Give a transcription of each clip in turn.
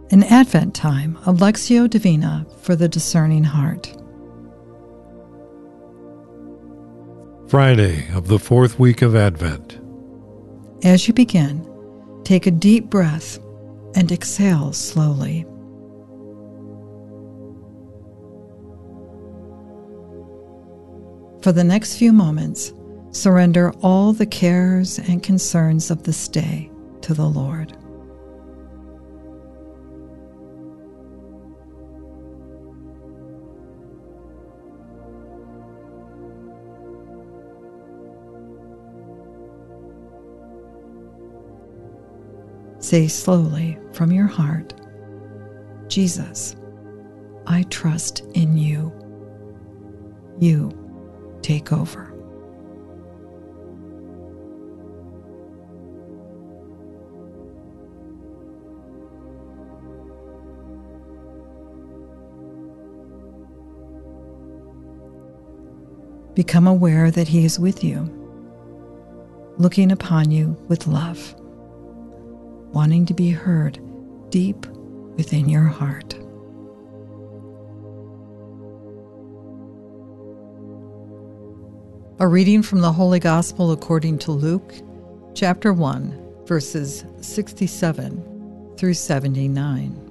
An Advent time, a Lectio Divina for the discerning heart. Friday of the fourth week of Advent. As you begin, take a deep breath and exhale slowly. For the next few moments, surrender all the cares and concerns of this day to the Lord. Say slowly from your heart, Jesus, I trust in you. You take over. Become aware that He is with you, looking upon you with love, wanting to be heard deep within your heart. A reading from the Holy Gospel according to Luke, chapter 1, verses 67 through 79.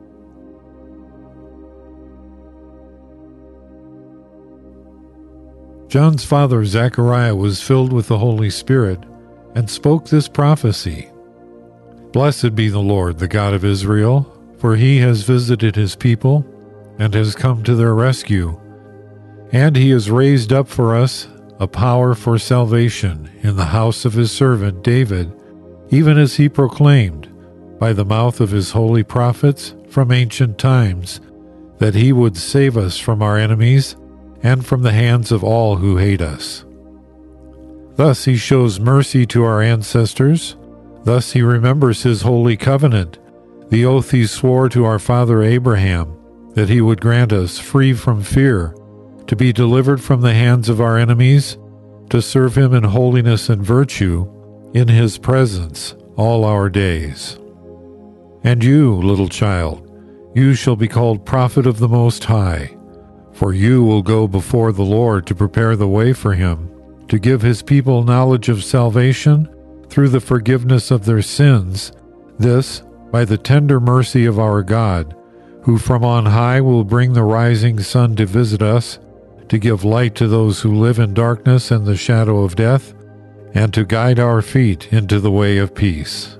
John's father Zechariah was filled with the Holy Spirit and spoke this prophecy. Blessed be the Lord, the God of Israel, for He has visited His people and has come to their rescue. And He has raised up for us a power for salvation in the house of His servant David, even as He proclaimed by the mouth of His holy prophets from ancient times, that He would save us from our enemies and from the hands of all who hate us. Thus He shows mercy to our ancestors. Thus He remembers His holy covenant, the oath He swore to our father Abraham, that He would grant us, free from fear, to be delivered from the hands of our enemies, to serve Him in holiness and virtue, in His presence all our days. And you, little child, you shall be called prophet of the Most High, for you will go before the Lord to prepare the way for Him, to give His people knowledge of salvation through the forgiveness of their sins, this by the tender mercy of our God, who from on high will bring the rising sun to visit us, to give light to those who live in darkness and the shadow of death, and to guide our feet into the way of peace.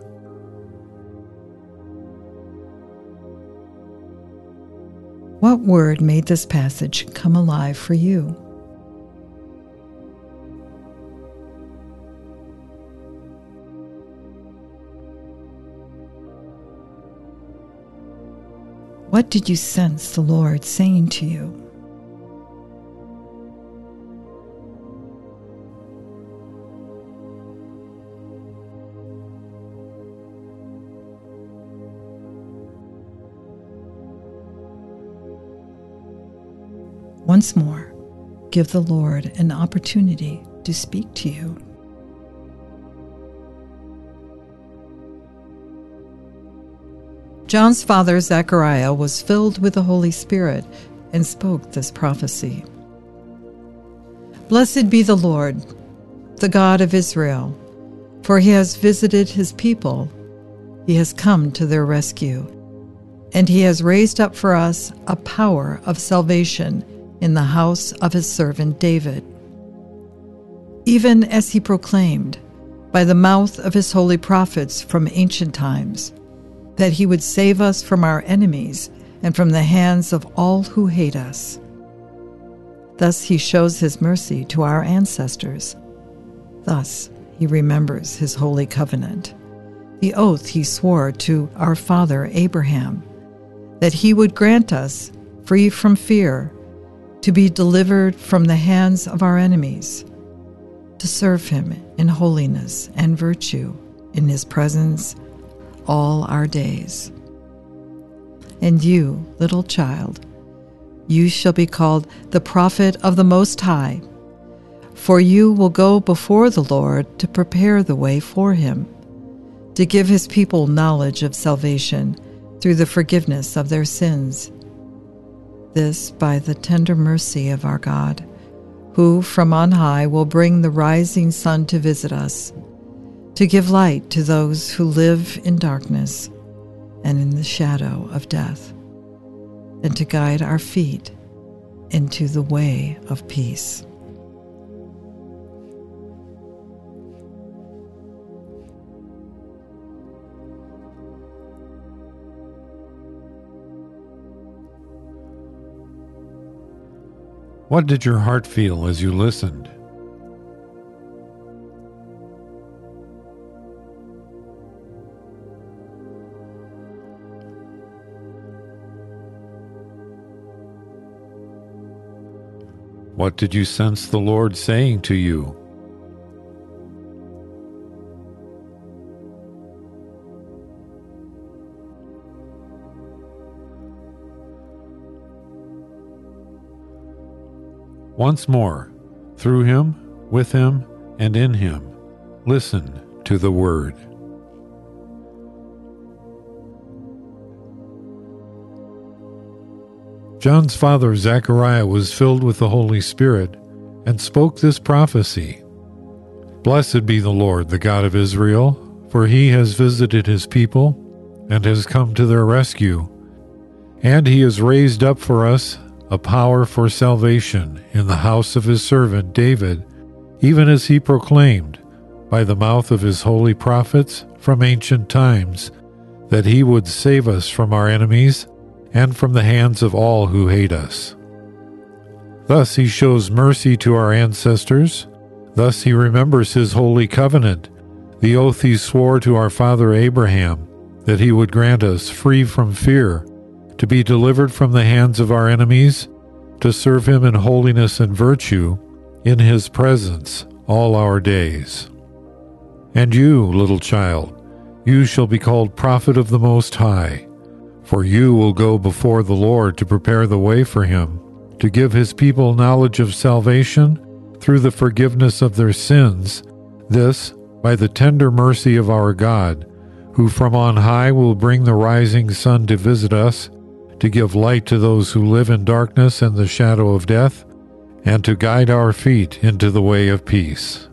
What word made this passage come alive for you? What did you sense the Lord saying to you? Once more, give the Lord an opportunity to speak to you. John's father Zechariah was filled with the Holy Spirit and spoke this prophecy. Blessed be the Lord, the God of Israel, for He has visited His people. He has come to their rescue, and He has raised up for us a power of salvation in the house of His servant David, even as He proclaimed by the mouth of His holy prophets from ancient times, that He would save us from our enemies and from the hands of all who hate us. Thus He shows His mercy to our ancestors. Thus He remembers His holy covenant, the oath He swore to our father Abraham, that He would grant us, free from fear, to be delivered from the hands of our enemies, to serve Him in holiness and virtue in His presence all our days. And you, little child, you shall be called the prophet of the Most High, for you will go before the Lord to prepare the way for Him, to give His people knowledge of salvation through the forgiveness of their sins. This by the tender mercy of our God, who from on high will bring the rising sun to visit us, to give light to those who live in darkness and in the shadow of death, and to guide our feet into the way of peace. What did your heart feel as you listened? What did you sense the Lord saying to you? Once more, through Him, with Him, and in Him, listen to the Word. John's father Zechariah was filled with the Holy Spirit and spoke this prophecy. Blessed be the Lord, the God of Israel, for He has visited His people and has come to their rescue, and He has raised up for us a power for salvation in the house of His servant David, even as He proclaimed by the mouth of His holy prophets from ancient times, that He would save us from our enemies and from the hands of all who hate us. Thus He shows mercy to our ancestors. Thus He remembers His holy covenant, the oath He swore to our father Abraham, that He would grant us, free from fear, to be delivered from the hands of our enemies, to serve Him in holiness and virtue, in His presence all our days. And you, little child, you shall be called prophet of the Most High, for you will go before the Lord to prepare the way for Him, to give His people knowledge of salvation through the forgiveness of their sins, this by the tender mercy of our God, who from on high will bring the rising sun to visit us, to give light to those who live in darkness and the shadow of death, and to guide our feet into the way of peace.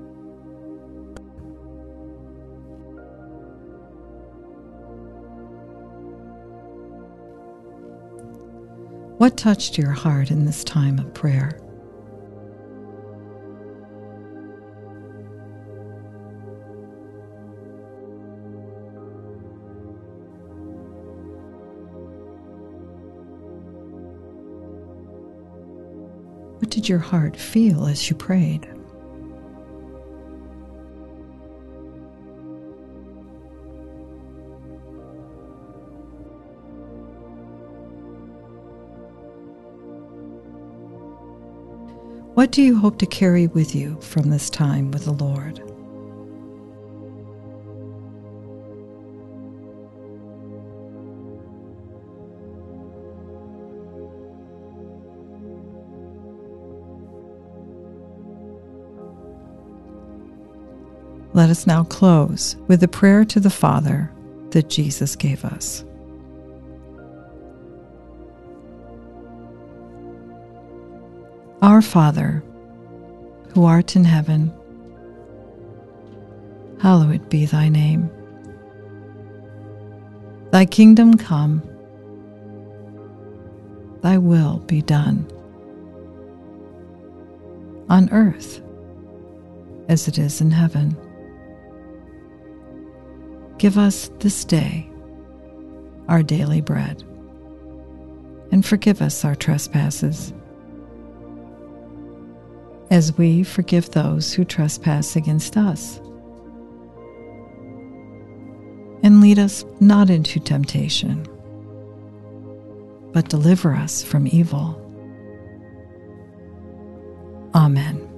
What touched your heart in this time of prayer? What did your heart feel as you prayed? What do you hope to carry with you from this time with the Lord? Let us now close with the prayer to the Father that Jesus gave us. Our Father, who art in heaven, hallowed be thy name. Thy kingdom come, thy will be done, on earth as it is in heaven. Give us this day our daily bread, and forgive us our trespasses, as we forgive those who trespass against us. And lead us not into temptation, but deliver us from evil. Amen.